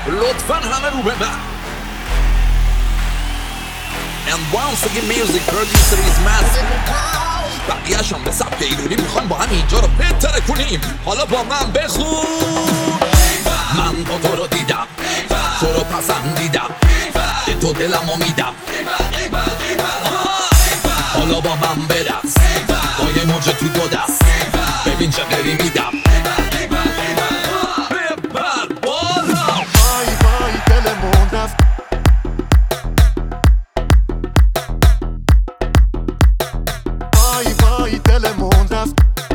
لطفاً همه رو به من. And once again music producer is massive. بقیه‌ش هم به سبک ایرانی میخوان با هم اینجا رو بهتر کنیم. حالا با من بخون. من با تو رو دیدم، تو رو پسندیدم، به تو دلمو میدم. حالا با من برقص با یه موج تو دو دست، ببین چه غری میدم. ببر بالا. وای وای دلمون رفت، وای وای دلمون رفت.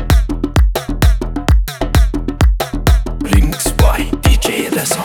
Remix by DJ Desa.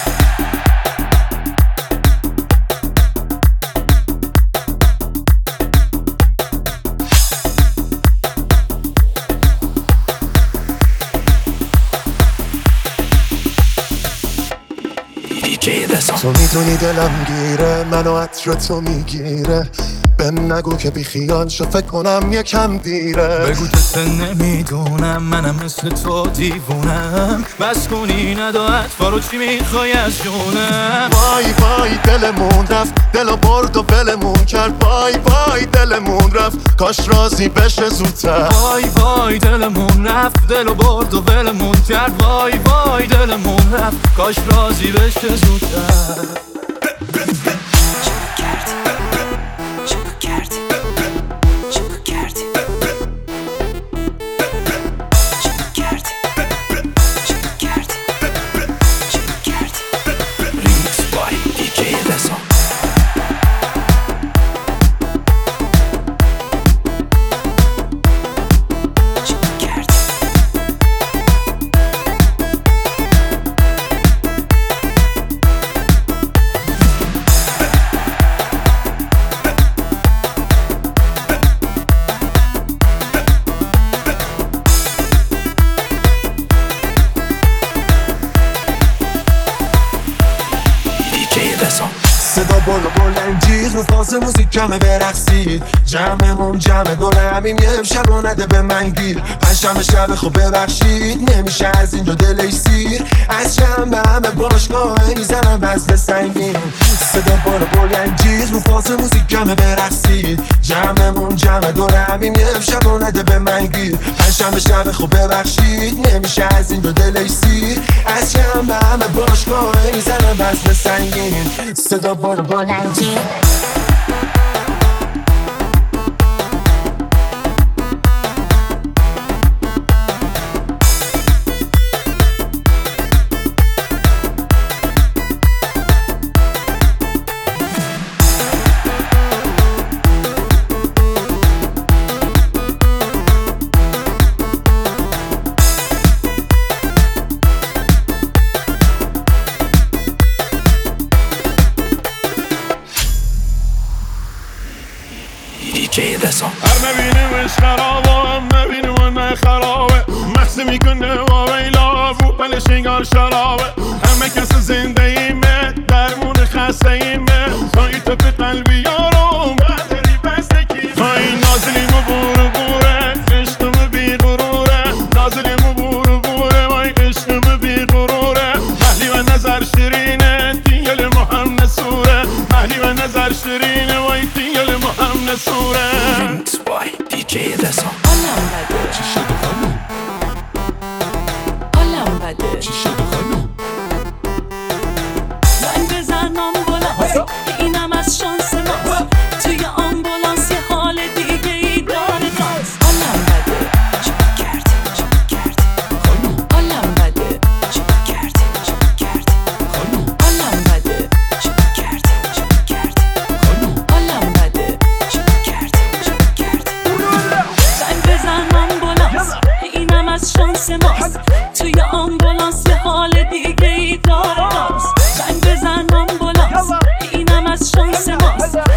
تو میدونی دلم گیره، منو عطر تو میگیره. بهم نگو که بی خیال شو، فکر کنم یکم دیره. بگو که نمیدونم منم مثل تو دیوونم. بس کنی نداعت فارو چی میخوای از جونم. وای وای دلمون رفت، دلو برد و بلمون کرد. وای وای دلمون رفت، کاش راضی بشه زودتر. وای وای دلمون رفت، دلو برد و ولمون کرد. وای وای دلمون رفت، کاش راضی بشه زودتر. صدا بالا بلنجیز رو فاز موزیک جمعه برقصید. جمعمون جمعه دور همیم یه امشب رو نده به من گیر. پنجشنبه شب خوب ببخشید، نمیشه از اینجا دلش سیر. از شنبه همه باشگاه میزنم وزن سنگین. صدا بالا بلنجیز رو فاز موزیک جمعه برقصید. جمعمون جمعه دور همیم یه امشب رو نده به من گیر. پنجشنبه شب خوب ببخشید، نمیشه از اینجا دلش سیر. از شنبه همه باشگاه میزنم وزن سنگین. صدا بالا بلنجیز. هر نبینیمش خرابه، هم نبینیم و نه خرابه. محصی میکنه و ویلا رو پلش انگار شرابه. همه کس زنده ایمه، درمون خسته ایمه. تایی تو به قلبی یارم بدری بستکی. تایی نازلیم و بورو بوره، عشقم بی غروره. نازلیم و بورو بوره، وای عشقم بی غروره. محلی و نظر شیرینه، دیگل مهم نسوره. محلی و نظر شیرینه، وای دیگل مهم نسوره. Remix by DJ Desa. حالم بده، چی شده خانم؟ حالم بده. چی شده خانم؟ زنگ بزن آمبولانس، اینم از شانس ماست. توی آمبولانس یه حال دیگه ای داره ناز. حالم بده، چیکار کردی؟ چیکار کردی؟ خانم حالم بده، چیکار کردی؟ چیکار کردی؟ خانم حالم بده، چیکار کردی؟ چیکار کردی؟ خانم حالم بده، چیکار کردی؟ چیکار کردی؟ زنگ بزن آمبولانس، اینم از شانس ماست. توی آمبولانس یه حال دیگه ای داره ناز. زنگ بزن آمبولانس، اینم از شانس ماست.